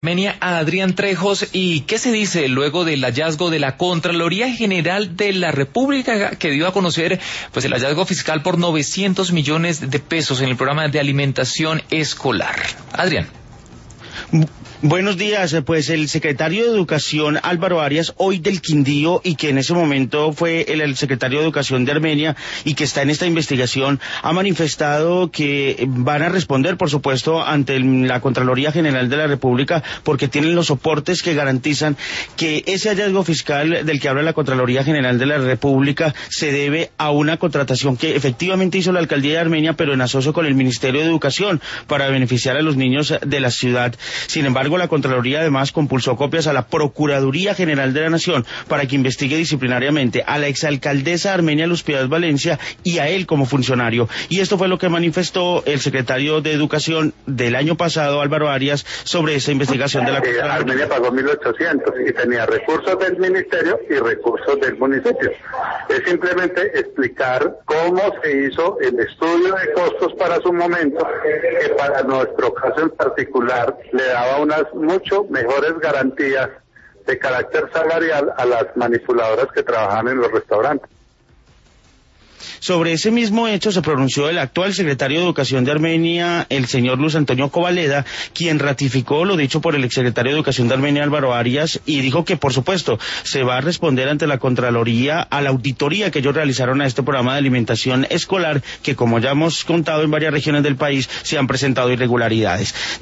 Armenia, a Adrián Trejos. ¿Y qué se dice luego del hallazgo de la Contraloría General de la República, que dio a conocer el hallazgo fiscal por 900 millones de pesos en el programa de alimentación escolar? Adrián. Buenos días, pues el secretario de Educación Álvaro Arias, hoy del Quindío, y que en ese momento fue el secretario de Educación de Armenia y que está en esta investigación, ha manifestado que van a responder, por supuesto, ante la Contraloría General de la República, porque tienen los soportes que garantizan que ese hallazgo fiscal del que habla la Contraloría General de la República se debe a una contratación que efectivamente hizo la Alcaldía de Armenia, pero en asocio con el Ministerio de Educación, para beneficiar a los niños de la ciudad. Sin embargo, la Contraloría además compulsó copias a la Procuraduría General de la Nación para que investigue disciplinariamente a la exalcaldesa Armenia Luz Piedad Valencia y a él como funcionario. Y esto fue lo que manifestó el secretario de Educación del año pasado, Álvaro Arias, sobre esa investigación de la Contraloría. Armenia pagó 1.800 y tenía recursos del ministerio y recursos del municipio. Es simplemente explicar cómo se hizo el estudio de costos para su momento, que para nuestro caso en particular le daba unas mucho mejores garantías de carácter salarial a las manipuladoras que trabajan en los restaurantes. Sobre ese mismo hecho se pronunció el actual secretario de Educación de Armenia, el señor Luis Antonio Covaleda, quien ratificó lo dicho por el exsecretario de Educación de Armenia, Álvaro Arias, y dijo que, por supuesto, se va a responder ante la Contraloría a la auditoría que ellos realizaron a este programa de alimentación escolar, que, como ya hemos contado en varias regiones del país, se han presentado irregularidades.